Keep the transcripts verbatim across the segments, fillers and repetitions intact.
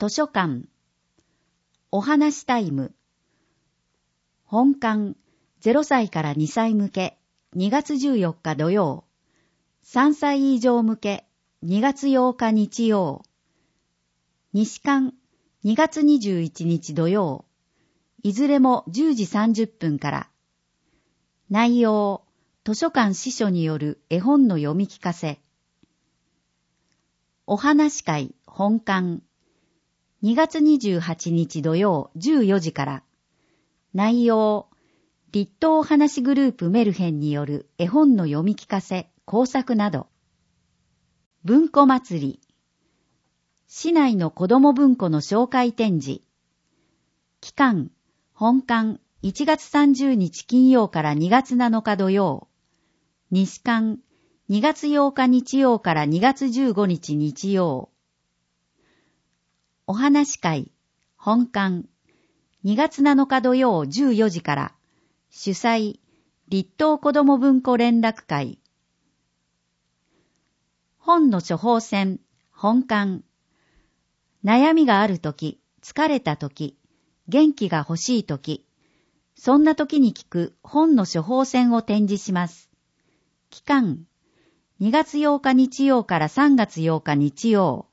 図書館、お話タイム、本館ゼロさいからにさい向けにがつじゅうよっか土曜、さんさい以上向けにがつようか日曜、西館にがつにじゅういちにち土曜、いずれもじゅうじさんじゅっぷんから。内容、図書館司書による絵本の読み聞かせ。お話会本館、にがつにじゅうはちにち土曜じゅうよじから。内容、立東お話グループメルヘンによる絵本の読み聞かせ、工作など。文庫祭り。市内の子ども文庫の紹介展示。期間、本館いちがつさんじゅうにち金曜からにがつなのか土曜。西館にがつようか日曜からにがつじゅうごにち日曜。お話会、本館、にがつなのか土曜じゅうよじから、主催、立東子ども文庫連絡会。本の処方箋、本館。悩みがあるとき、疲れたとき、元気が欲しいとき、そんなときに聞く本の処方箋を展示します。期間、にがつようか日曜からさんがつようか日曜。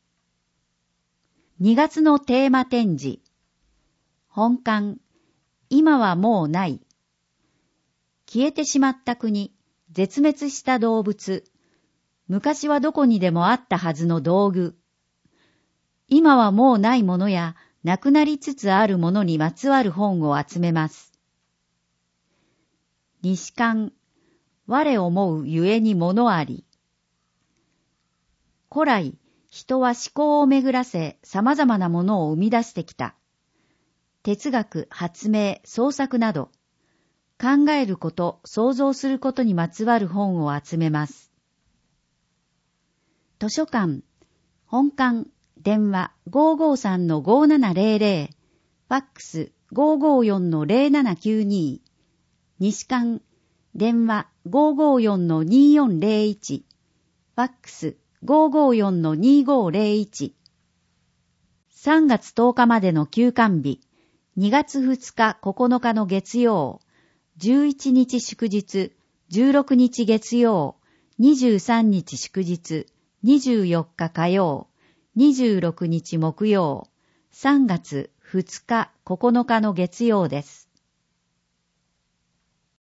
にがつのテーマ展示。本館、今はもうない。消えてしまった国、絶滅した動物、昔はどこにでもあったはずの道具。今はもうないものや、なくなりつつあるものにまつわる本を集めます。西館、我思うゆえにものあり。古来、人は思考を巡らせ様々なものを生み出してきた。哲学、発明、創作など、考えること、想像することにまつわる本を集めます。図書館、本館、電話 ごーごーさんのごーななぜろぜろ、ファックス ごーごーよんのぜろななきゅうに、西館、電話 ごーごーよんのにーよんぜろいち、ファックス ごーごーよんのにーごーぜろいち。さんがつとおかまでの休館日、にがつふつかここのかの月曜、じゅういちにち祝日、じゅうろくにち月曜、にじゅうさんにち祝日、にじゅうよっか火曜、にじゅうろくにち木曜、さんがつふつかここのかの月曜です。